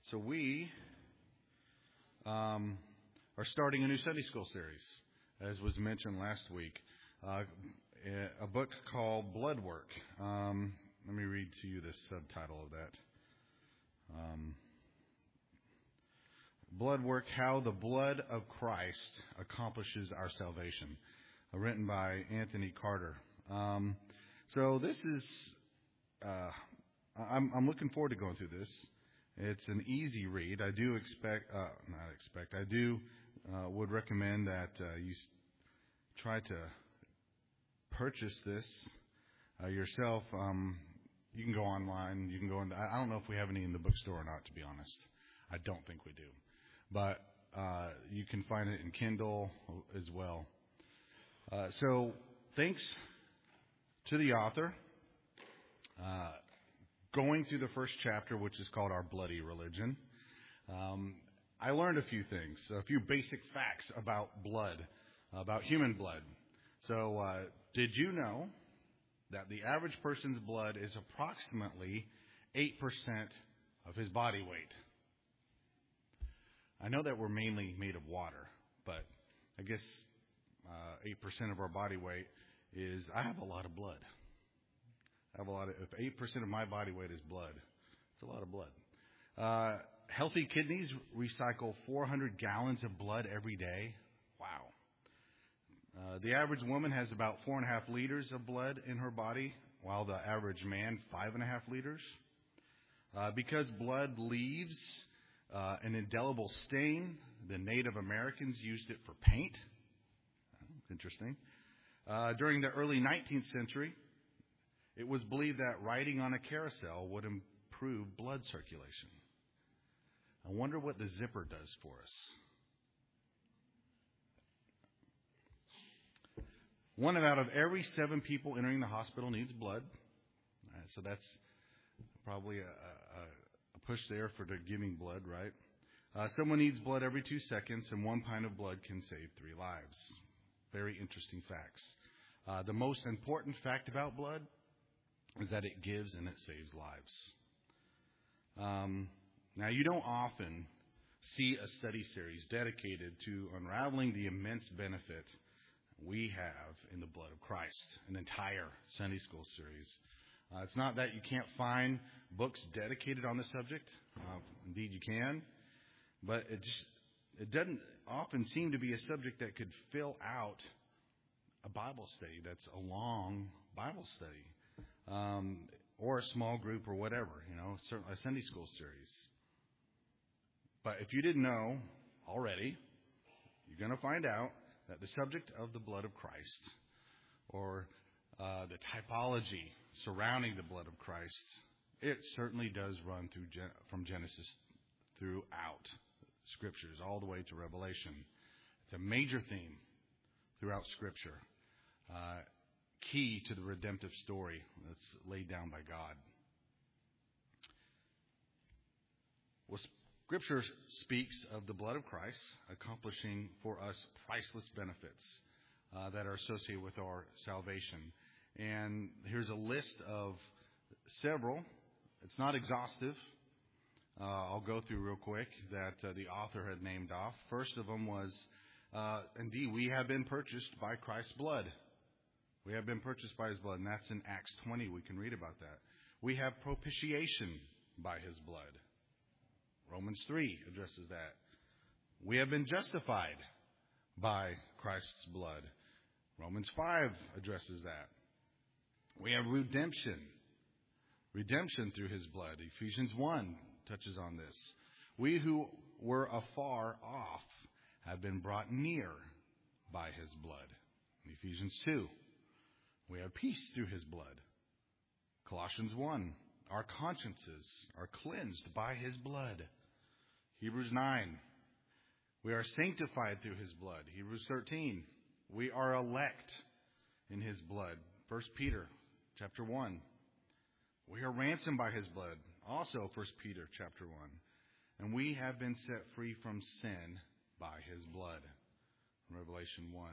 So we are starting a new Sunday school series, as was mentioned last week. A book called Blood Work. Let me read to you the subtitle of that. Blood Work, How the Blood of Christ Accomplishes Our Salvation, written by Anthony Carter. So this is, I'm looking forward to going through this. It's an easy read. I do would recommend that you try to purchase this yourself. You can go online. You can go in. I don't know if we have any in the bookstore or not, to be honest. I don't think we do. But you can find it in Kindle as well. So thanks to the author. Going through the first chapter, which is called Our Bloody Religion, I learned a few things, a few basic facts about blood, about human blood. So did you know that the average person's blood is approximately 8% of his body weight? I know that we're mainly made of water, but I guess 8% of our body weight is, I have a lot of blood. If 8% of my body weight is blood, it's a lot of blood. Healthy kidneys recycle 400 gallons of blood every day. Wow. The average woman has about 4.5 liters of blood in her body, while the average man, 5.5 liters. Because blood leaves an indelible stain, the Native Americans used it for paint. Interesting. During the early 19th century, it was believed that riding on a carousel would improve blood circulation. I wonder what the zipper does for us. One out of every 7 people entering the hospital needs blood. So that's probably a push there for the giving blood, right? Someone needs blood every 2 seconds, and 1 pint of blood can save 3 lives. Very interesting facts. The most important fact about blood is that it gives and it saves lives. Now, you don't often see a study series dedicated to unraveling the immense benefit we have in the blood of Christ, an entire Sunday school series. It's not that you can't find books dedicated on the subject. Indeed, you can. But it doesn't often seem to be a subject that could fill out a Bible study that's a long Bible study. Or a small group or whatever, certainly a Sunday school series. But if you didn't know already, you're going to find out that the subject of the blood of Christ, or the typology surrounding the blood of Christ, it certainly does run from Genesis throughout Scriptures, all the way to Revelation. It's a major theme throughout Scripture. Key to the redemptive story that's laid down by God. Well, Scripture speaks of the blood of Christ accomplishing for us priceless benefits that are associated with our salvation. And here's a list of several. It's not exhaustive. I'll go through real quick that the author had named off. First of them was, indeed, we have been purchased by Christ's blood. We have been purchased by His blood, and that's in Acts 20. We can read about that. We have propitiation by His blood. Romans 3 addresses that. We have been justified by Christ's blood. Romans 5 addresses that. We have redemption through His blood. Ephesians 1 touches on this. We who were afar off have been brought near by His blood. Ephesians 2. We have peace through His blood. Colossians 1. Our consciences are cleansed by His blood. Hebrews 9. We are sanctified through His blood. Hebrews 13. We are elect in His blood. 1 Peter chapter 1. We are ransomed by His blood. Also 1 Peter chapter 1. And we have been set free from sin by His blood. Revelation 1.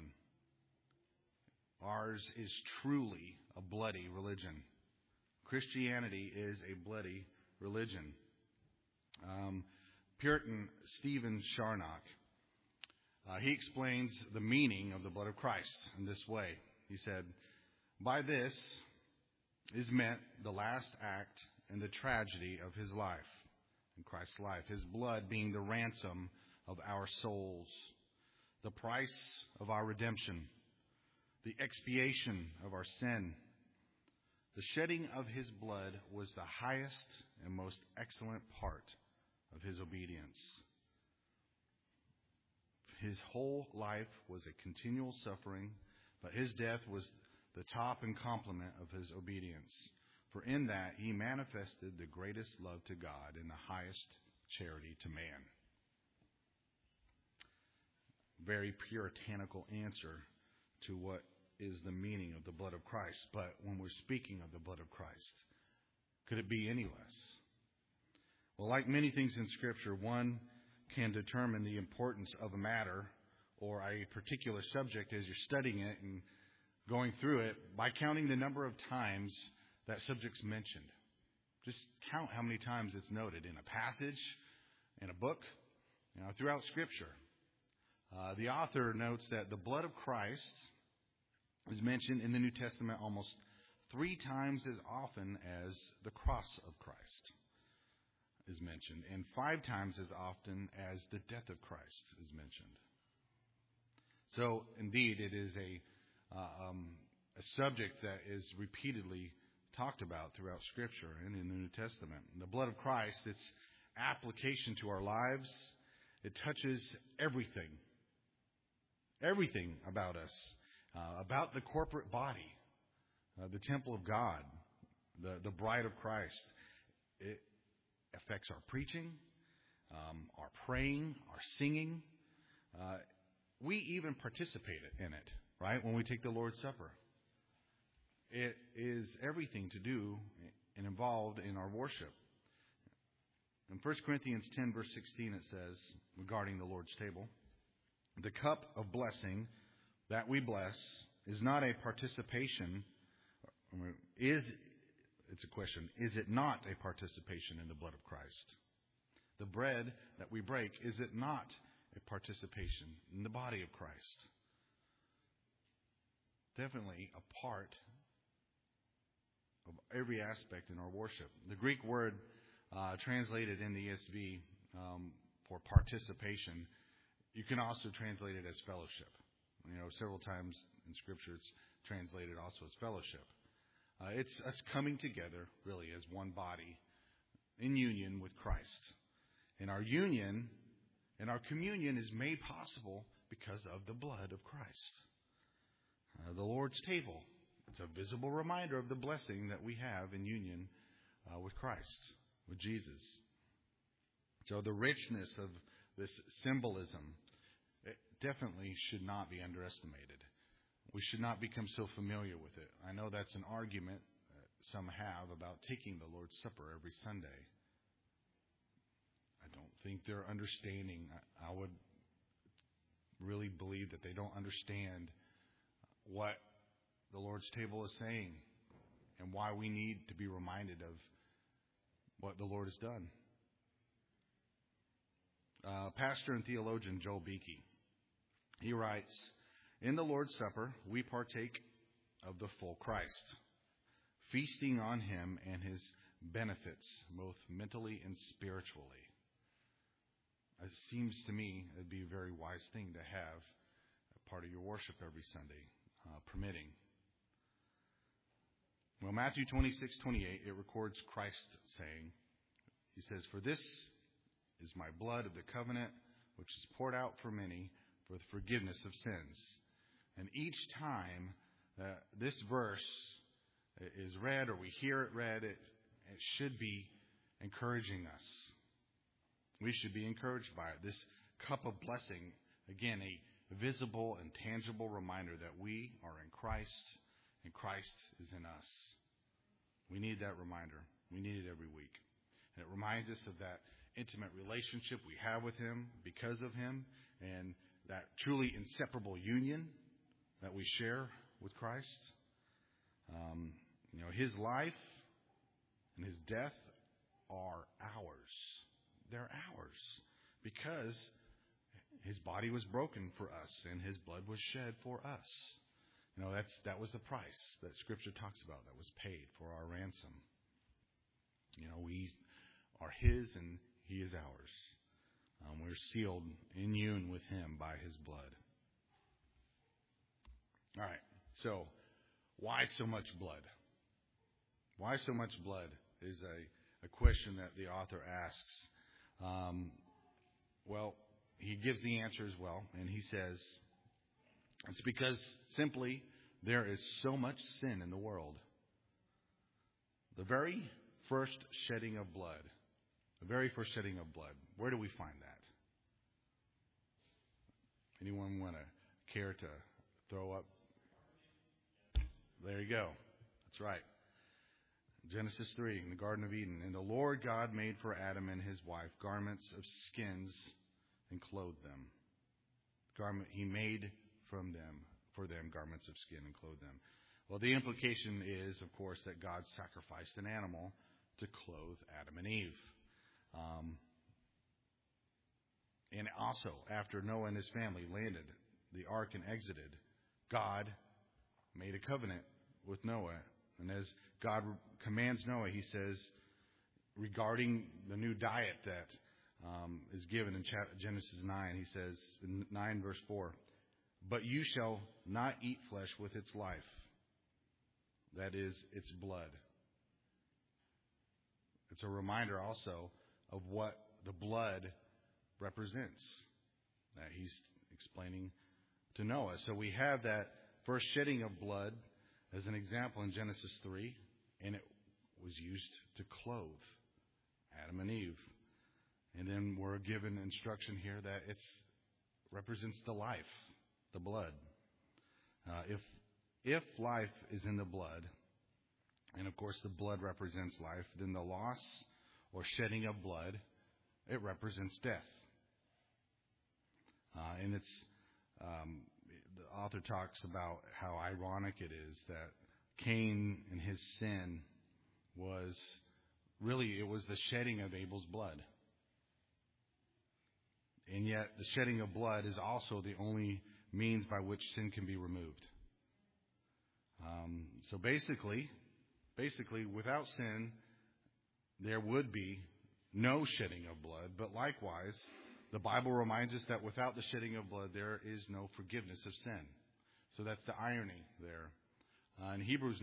Ours is truly a bloody religion. Christianity is a bloody religion. Puritan Stephen Charnock, he explains the meaning of the blood of Christ in this way. He said, "By this is meant the last act in the tragedy of his life, in Christ's life, his blood being the ransom of our souls, the price of our redemption, the expiation of our sin. The shedding of his blood was the highest and most excellent part of his obedience. His whole life was a continual suffering, but his death was the top and complement of his obedience. For in that he manifested the greatest love to God and the highest charity to man." Very puritanical answer to what is the meaning of the blood of Christ. But when we're speaking of the blood of Christ, could it be any less? Well, like many things in Scripture, one can determine the importance of a matter or a particular subject as you're studying it and going through it by counting the number of times that subject's mentioned. Just count how many times it's noted in a passage, in a book, throughout Scripture. The author notes that the blood of Christ is mentioned in the New Testament almost 3 times as often as the cross of Christ is mentioned, and 5 times as often as the death of Christ is mentioned. So, indeed, it is a subject that is repeatedly talked about throughout Scripture and in the New Testament. The blood of Christ, its application to our lives, it touches everything about us, about the corporate body, the temple of God, the bride of Christ. It affects our preaching, our praying, our singing. We even participate in it, right, when we take the Lord's Supper. It is everything to do and involved in our worship. In 1 Corinthians 10, verse 16, it says, regarding the Lord's table, "The cup of blessing that we bless is not a participation," it's a question, is it not a participation in the blood of Christ? "The bread that we break, is it not a participation in the body of Christ?" Definitely a part of every aspect in our worship. The Greek word translated in the ESV for participation, you can also translate it as fellowship. Several times in Scripture it's translated also as fellowship. It's us coming together, really, as one body in union with Christ. And our union and our communion is made possible because of the blood of Christ. The Lord's table, it's a visible reminder of the blessing that we have in union with Christ, with Jesus. So the richness of this symbolism, it definitely should not be underestimated. We should not become so familiar with it. I know that's an argument that some have about taking the Lord's Supper every Sunday. I don't think they're understanding. I would really believe that they don't understand what the Lord's table is saying and why we need to be reminded of what the Lord has done. Pastor and theologian Joel Beeke, he writes, "In the Lord's Supper, we partake of the full Christ, feasting on Him and His benefits, both mentally and spiritually." It seems to me it'd be a very wise thing to have a part of your worship every Sunday, permitting. Well, Matthew 26:28, it records Christ saying, he says, "For this is my blood of the covenant, which is poured out for many for the forgiveness of sins." And each time that this verse is read or we hear it read, it should be encouraging us. We should be encouraged by it. This cup of blessing, again, a visible and tangible reminder that we are in Christ and Christ is in us. We need that reminder. We need it every week. And it reminds us of that intimate relationship we have with Him because of Him, and that truly inseparable union that we share with Christ. His life and His death are ours. They're ours. because his body was broken for us and his blood was shed for us. That was the price that Scripture talks about that was paid for our ransom. We are his and he is ours. We're sealed in union with him by his blood. All right, so why so much blood? Why so much blood is a question that the author asks. Well, he gives the answer as well, and he says, it's because simply there is so much sin in the world. The very first shedding of blood, where do we find that? Anyone want to care to throw up? There you go. That's right. Genesis 3, in the Garden of Eden. And the Lord God made for Adam and his wife garments of skins and clothed them. He made for them garments of skin and clothed them. Well, the implication is, of course, that God sacrificed an animal to clothe Adam and Eve. And also, after Noah and his family landed the ark and exited, God made a covenant with Noah. And as God commands Noah, he says, regarding the new diet that is given in Genesis 9, he says, in 9 verse 4, but you shall not eat flesh with its life, that is, its blood. It's a reminder also of what the blood represents that he's explaining to Noah. So we have that first shedding of blood as an example in Genesis 3, and it was used to clothe Adam and Eve. And then we're given instruction here that it represents the life, the blood. If life is in the blood, and of course the blood represents life, then the loss or shedding of blood, it represents death. And the author talks about how ironic it is that Cain and his sin was the shedding of Abel's blood. And yet the shedding of blood is also the only means by which sin can be removed. So basically, without sin, there would be no shedding of blood. But likewise, the Bible reminds us that without the shedding of blood, there is no forgiveness of sin. So that's the irony there. In Hebrews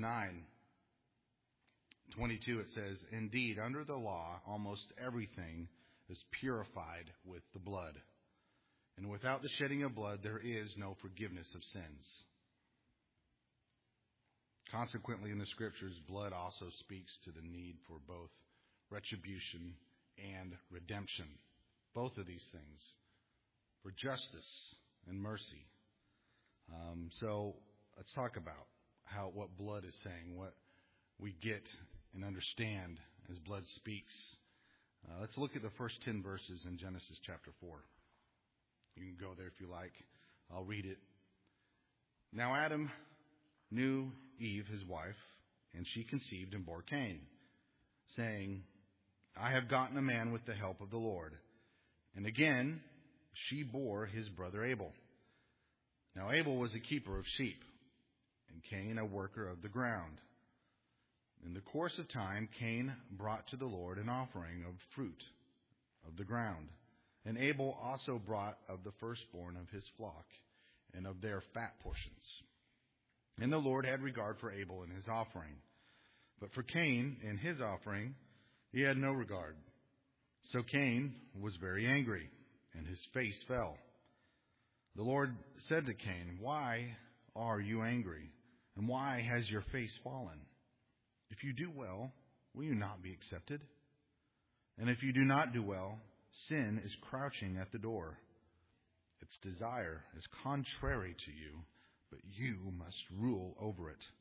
9:22, it says, indeed, under the law, almost everything is purified with the blood. And without the shedding of blood, there is no forgiveness of sins. Consequently, in the Scriptures, blood also speaks to the need for both retribution and redemption. Both of these things. For justice and mercy. So let's talk about what blood is saying, what we get and understand as blood speaks. Let's look at the first 10 verses in Genesis chapter 4. You can go there if you like. I'll read it. Now Adam knew Eve, his wife, and she conceived and bore Cain, saying, I have gotten a man with the help of the Lord. And again, she bore his brother Abel. Now Abel was a keeper of sheep, and Cain a worker of the ground. In the course of time, Cain brought to the Lord an offering of fruit of the ground. And Abel also brought of the firstborn of his flock, and of their fat portions. And the Lord had regard for Abel and his offering. But for Cain and his offering, he had no regard. So Cain was very angry, and his face fell. The Lord said to Cain, why are you angry? And why has your face fallen? If you do well, will you not be accepted? And if you do not do well, sin is crouching at the door. Its desire is contrary to you, but you must rule over it.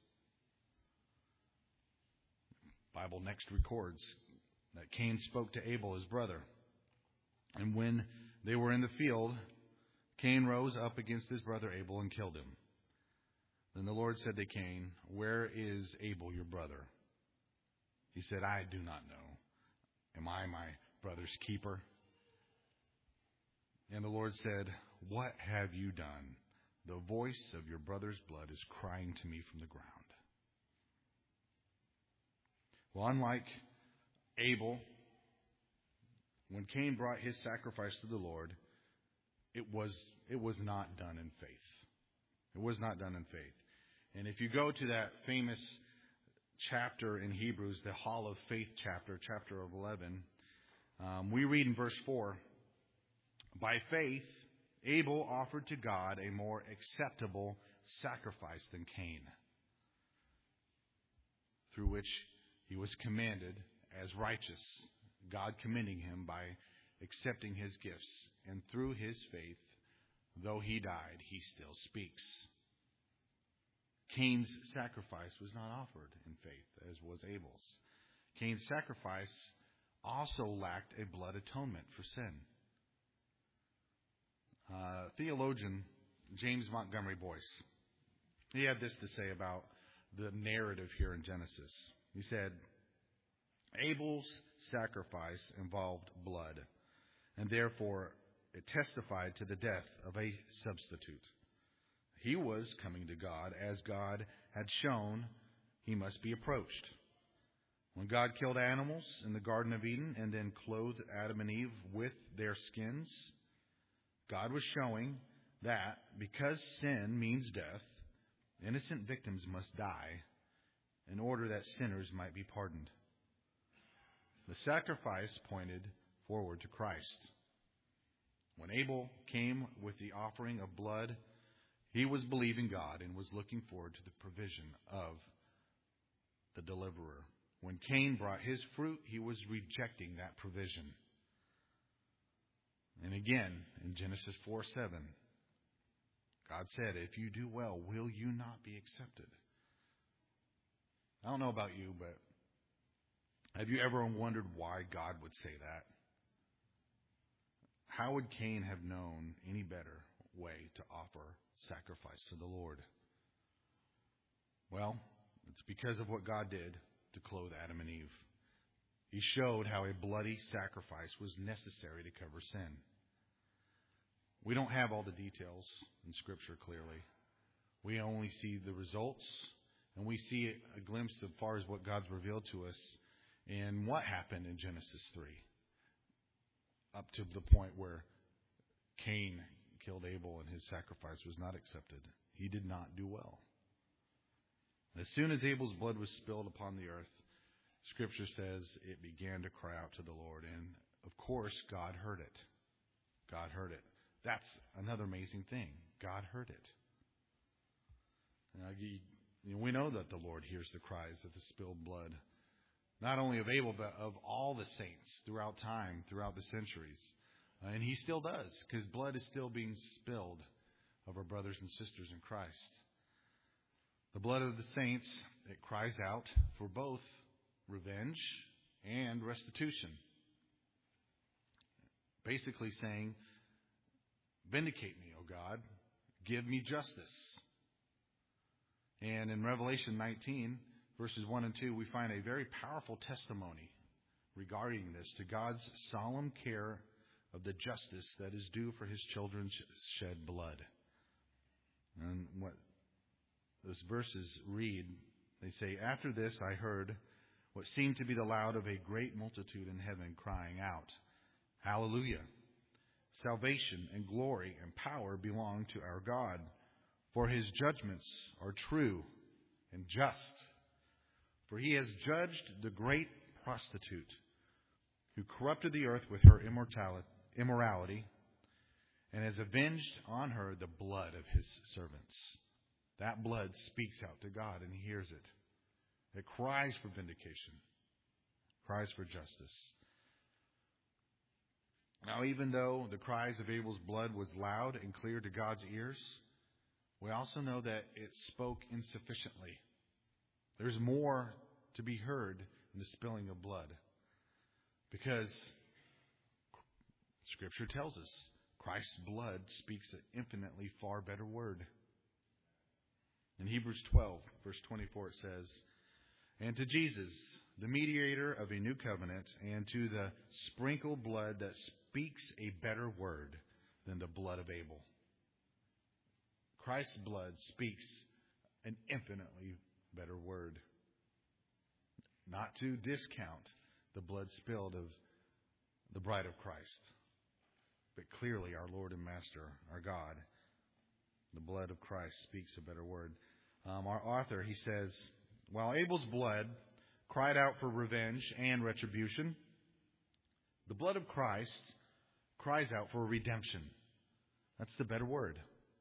The Bible next records that Cain spoke to Abel, his brother. And when they were in the field, Cain rose up against his brother Abel and killed him. Then the Lord said to Cain, where is Abel, your brother? He said, I do not know. Am I my brother's keeper? And the Lord said, "What have you done? The voice of your brother's blood is crying to me from the ground." Well, unlike Abel, when Cain brought his sacrifice to the Lord, it was not done in faith. It was not done in faith. And if you go to that famous chapter in Hebrews, the Hall of Faith chapter, chapter 11, we read in verse 4, "By faith, Abel offered to God a more acceptable sacrifice than Cain, through which he was commended as righteous, God commending him by accepting his gifts. And through his faith, though he died, he still speaks." Cain's sacrifice was not offered in faith, as was Abel's. Cain's sacrifice also lacked a blood atonement for sin. Theologian James Montgomery Boyce, he had this to say about the narrative here in Genesis. He said, "Abel's sacrifice involved blood, and therefore it testified to the death of a substitute. He was coming to God as God had shown he must be approached. When God killed animals in the Garden of Eden and then clothed Adam and Eve with their skins, God was showing that because sin means death, innocent victims must die in order that sinners might be pardoned. The sacrifice pointed forward to Christ. When Abel came with the offering of blood, he was believing God and was looking forward to the provision of the deliverer. When Cain brought his fruit, he was rejecting that provision. And again, in Genesis 4:7, God said, "If you do well, will you not be accepted?" I don't know about you, but have you ever wondered why God would say that? How would Cain have known any better way to offer sacrifice to the Lord? Well, it's because of what God did to clothe Adam and Eve. He showed how a bloody sacrifice was necessary to cover sin. We don't have all the details in Scripture clearly. We only see the results, and we see a glimpse as far as what God's revealed to us in what happened in Genesis 3, up to the point where Cain killed Abel and his sacrifice was not accepted. He did not do well. As soon as Abel's blood was spilled upon the earth, Scripture says it began to cry out to the Lord. And, of course, God heard it. God heard it. That's another amazing thing. God heard it. We know that the Lord hears the cries of the spilled blood, not only of Abel, but of all the saints throughout time, throughout the centuries. And he still does, because blood is still being spilled of our brothers and sisters in Christ. The blood of the saints, it cries out for both revenge and restitution. Basically saying, "Vindicate me, O God. Give me justice." And in Revelation 19, verses 1 and 2, we find a very powerful testimony regarding this, to God's solemn care of the justice that is due for his children's shed blood. And what those verses read, they say, "After this I heard what seemed to be the loud of a great multitude in heaven crying out, 'Hallelujah! Salvation and glory and power belong to our God, for his judgments are true and just. For he has judged the great prostitute who corrupted the earth with her immorality and has avenged on her the blood of his servants.'" That blood speaks out to God, and he hears it. It cries for vindication, cries for justice. Now, even though the cries of Abel's blood was loud and clear to God's ears, we also know that it spoke insufficiently. There's more to be heard in the spilling of blood, because Scripture tells us Christ's blood speaks an infinitely far better word. In Hebrews 12, verse 24, it says, "And to Jesus, the mediator of a new covenant, and to the sprinkled blood that speaks a better word than the blood of Abel. Christ's blood speaks an infinitely better word. Not to discount the blood spilled of the bride of Christ, but clearly our Lord and Master, our God, the blood of Christ speaks a better word. Our author, he says, while Abel's blood cried out for revenge and retribution, the blood of Christ cries out for redemption. That's the better word.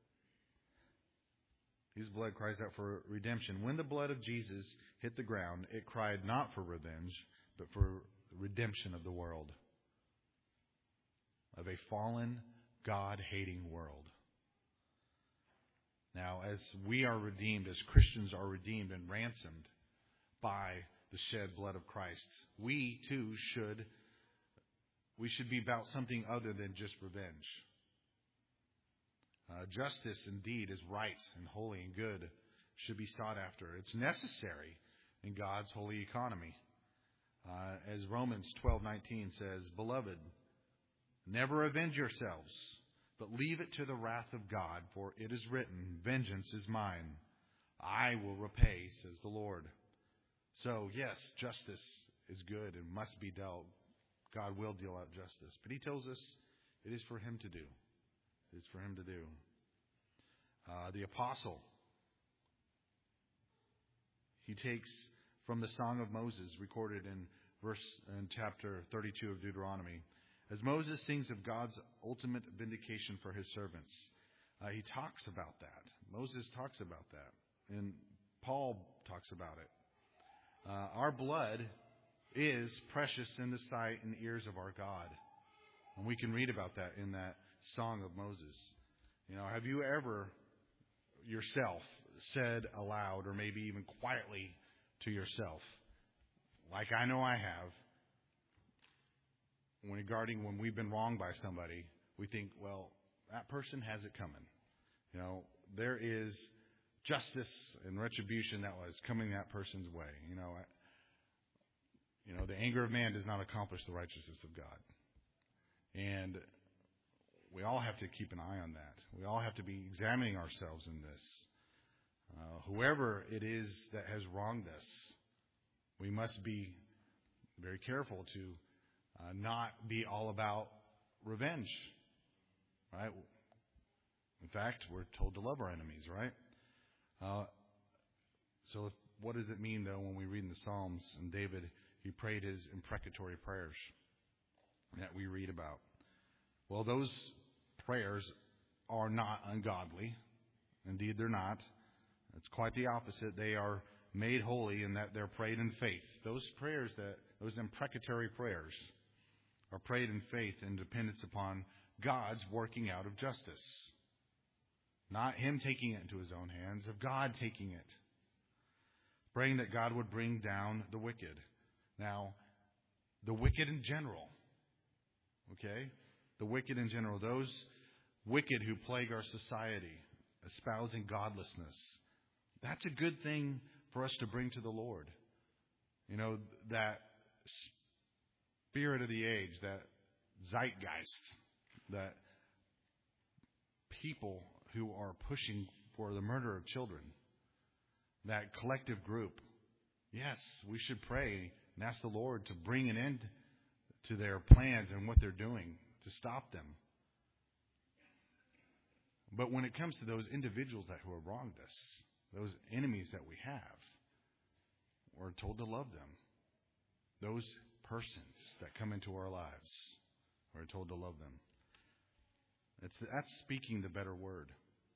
His blood cries out for redemption. When the blood of Jesus hit the ground, it cried not for revenge, but for redemption of the world. Of a fallen, God-hating world. Now, as we are redeemed, as Christians are redeemed and ransomed by the shed blood of Christ, we too should be about something other than just revenge. Justice indeed is right and holy and good, should be sought after. It's necessary in God's holy economy. As Romans 12:19 says, Beloved, never avenge yourselves, but leave it to the wrath of God, for it is written, Vengeance is mine. I will repay, says the Lord. So, yes, justice is good and must be dealt. God will deal out justice. But he tells us it is for him to do. It is for him to do. The apostle, he takes from the Song of Moses, recorded in chapter 32 of Deuteronomy, as Moses sings of God's ultimate vindication for his servants. He talks about that. Moses talks about that. And Paul talks about it. Our blood is precious in the sight and ears of our God. And we can read about that in that Song of Moses. Have you ever yourself said aloud, or maybe even quietly to yourself, like I know I have, regarding when we've been wronged by somebody, we think, well, that person has it coming. There is justice and retribution that was coming that person's way. The anger of man does not accomplish the righteousness of God. And we all have to keep an eye on that. We all have to be examining ourselves in this. Whoever it is that has wronged us, we must be very careful to not be all about revenge, right? In fact, we're told to love our enemies, right? So what does it mean, though, when we read in the Psalms, and David, he prayed his imprecatory prayers that we read about? Well, those prayers are not ungodly. Indeed, they're not. It's quite the opposite. They are made holy in that they're prayed in faith. Those imprecatory prayers are prayed in faith and dependence upon God's working out of justice. Not him taking it into his own hands, of God taking it. Praying that God would bring down the wicked. Now, the wicked in general. Okay? The wicked in general. Those wicked who plague our society, espousing godlessness. That's a good thing for us to bring to the Lord. That spirit of the age, that zeitgeist, that people who are pushing for the murder of children, that collective group. Yes, we should pray and ask the Lord to bring an end to their plans and what they're doing to stop them. But when it comes to those individuals who have wronged us, those enemies that we have, we're told to love them. Those persons that come into our lives, we're told to love them. That's speaking the better word.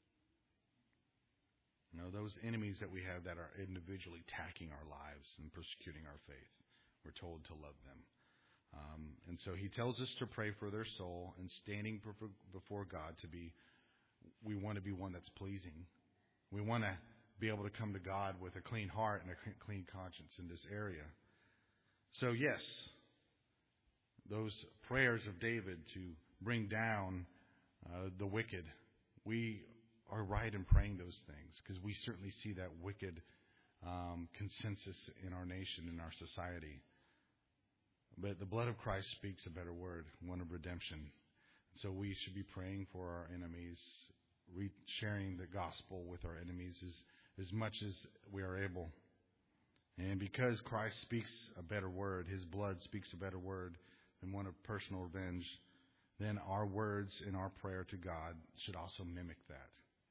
Those enemies that we have that are individually attacking our lives and persecuting our faith, we're told to love them. And so he tells us to pray for their soul, and standing before God we want to be one that's pleasing. We want to be able to come to God with a clean heart and a clean conscience in this area. So yes, those prayers of David to bring down the wicked, we are right in praying those things, because we certainly see that wicked consensus in our nation, in our society. But the blood of Christ speaks a better word, one of redemption. So we should be praying for our enemies, sharing the gospel with our enemies as much as we are able. And because Christ speaks a better word, his blood speaks a better word than one of personal revenge, then our words in our prayer to God should also mimic that.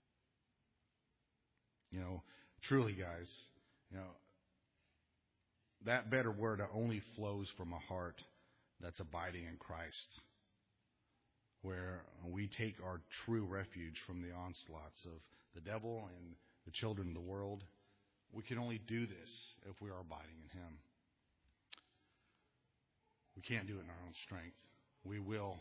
Truly, guys, that better word only flows from a heart that's abiding in Christ, where we take our true refuge from the onslaughts of the devil and the children of the world. We can only do this if we are abiding in him. We can't do it in our own strength. We will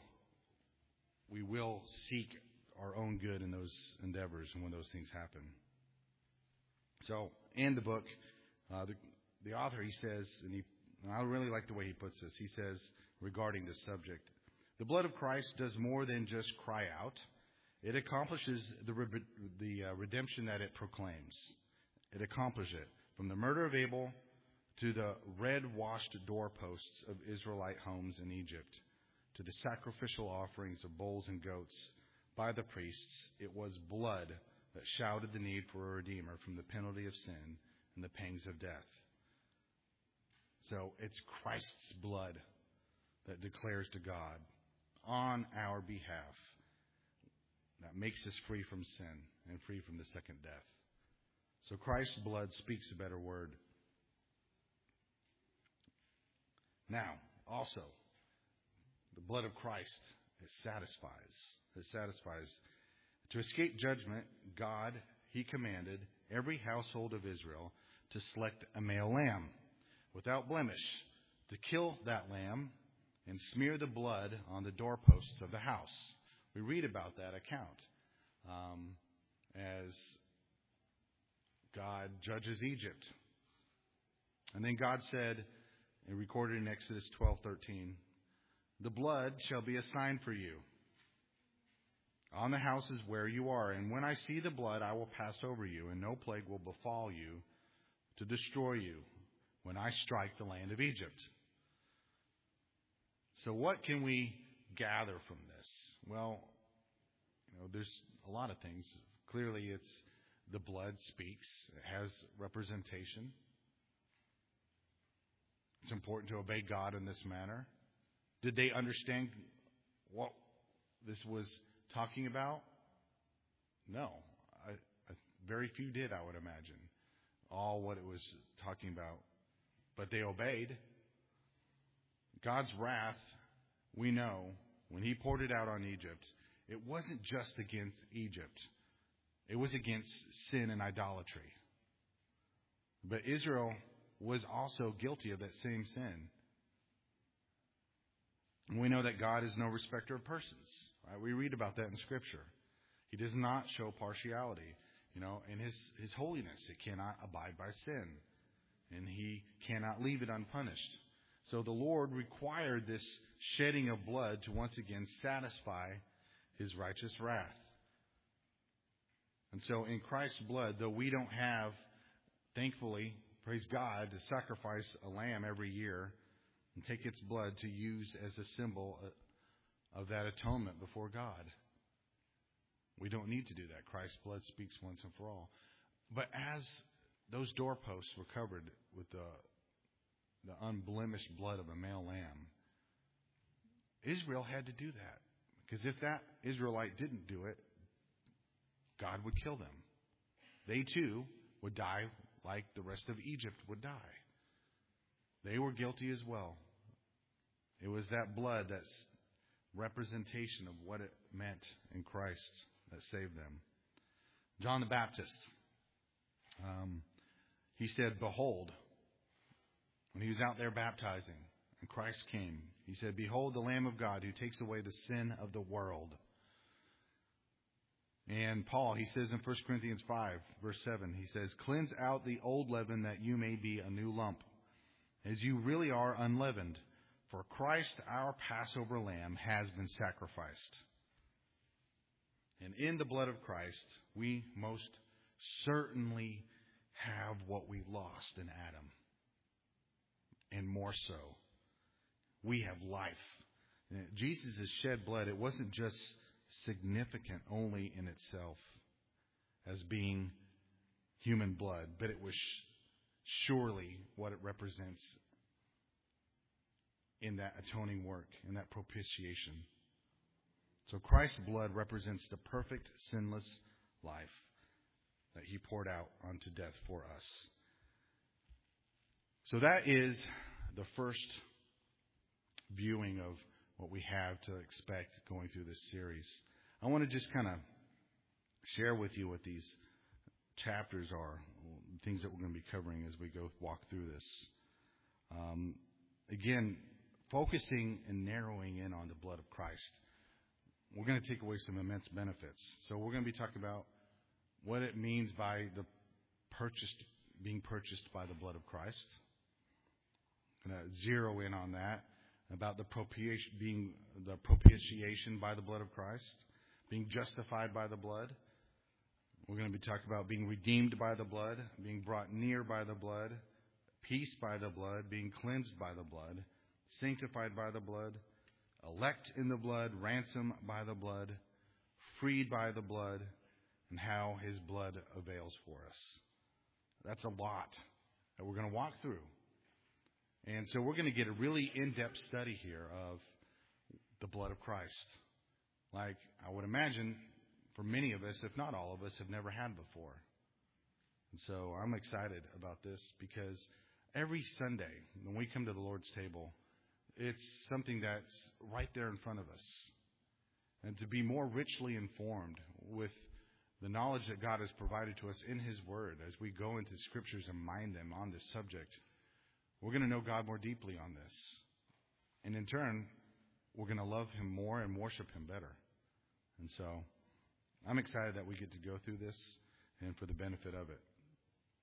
seek our own good in those endeavors and when those things happen. So, in the book, the author, he says, and I really like the way he puts this. He says, regarding this subject, the blood of Christ does more than just cry out. It accomplishes the redemption that it proclaims. It accomplishes it. From the murder of Abel to the red-washed doorposts of Israelite homes in Egypt, to the sacrificial offerings of bulls and goats by the priests, it was blood that shouted the need for a Redeemer from the penalty of sin and the pangs of death. So it's Christ's blood that declares to God on our behalf, that makes us free from sin and free from the second death. So Christ's blood speaks a better word. Now, also, the blood of Christ, it satisfies. It satisfies. To escape judgment, God, he commanded every household of Israel to select a male lamb without blemish, to kill that lamb and smear the blood on the doorposts of the house. We read about that account as God judges Egypt. And then God said, and recorded in Exodus 12:13, the blood shall be a sign for you on the houses where you are. And when I see the blood, I will pass over you, and no plague will befall you to destroy you when I strike the land of Egypt. So what can we gather from this? Well, there's a lot of things. Clearly, it's the blood speaks. It has representation. It's important to obey God in this manner. Did they understand what this was talking about? No. Very few did, I would imagine, all what it was talking about. But they obeyed. God's wrath, we know, when he poured it out on Egypt, it wasn't just against Egypt. It was against sin and idolatry. But Israel was also guilty of that same sin. And we know that God is no respecter of persons. Right? We read about that in Scripture. He does not show partiality. In his holiness, it cannot abide by sin. And he cannot leave it unpunished. So the Lord required this shedding of blood to once again satisfy his righteous wrath. And so in Christ's blood, though we don't have, thankfully, praise God, to sacrifice a lamb every year and take its blood to use as a symbol of that atonement before God. We don't need to do that. Christ's blood speaks once and for all. But as those doorposts were covered with the unblemished blood of a male lamb, Israel had to do that. Because if that Israelite didn't do it, God would kill them. They too would die like the rest of Egypt would die. They were guilty as well. It was that blood, that representation of what it meant in Christ, that saved them. John the Baptist, he said, behold, when he was out there baptizing and Christ came, he said, behold the Lamb of God who takes away the sin of the world. And Paul, he says in 1 Corinthians 5, verse 7, he says, cleanse out the old leaven that you may be a new lump, as you really are unleavened. For Christ, our Passover lamb, has been sacrificed. And in the blood of Christ, we most certainly have what we lost in Adam. And more so. We have life. Jesus' shed blood, it wasn't just significant only in itself as being human blood, but it was surely what it represents in that atoning work, in that propitiation. So Christ's blood represents the perfect, sinless life that he poured out onto death for us. So that is the first viewing of what we have to expect going through this series. I want to just kind of share with you what these chapters are, things that we're going to be covering as we walk through this. Again, focusing and narrowing in on the blood of Christ. We're going to take away some immense benefits. So we're going to be talking about what it means by being purchased by the blood of Christ. I'm going to zero in on that, about the propitiation by the blood of Christ, being justified by the blood. We're going to be talking about being redeemed by the blood, being brought near by the blood, peace by the blood, being cleansed by the blood, sanctified by the blood, elect in the blood, ransom by the blood, freed by the blood, and how his blood avails for us. That's a lot that we're going to walk through. And so we're going to get a really in-depth study here of the blood of Christ. Like I would imagine for many of us, if not all of us, have never had before. And so I'm excited about this because every Sunday when we come to the Lord's table, it's something that's right there in front of us. And to be more richly informed with the knowledge that God has provided to us in his word as we go into scriptures and mine them on this subject, we're going to know God more deeply on this. And in turn, we're going to love him more and worship him better. And so I'm excited that we get to go through this and for the benefit of it.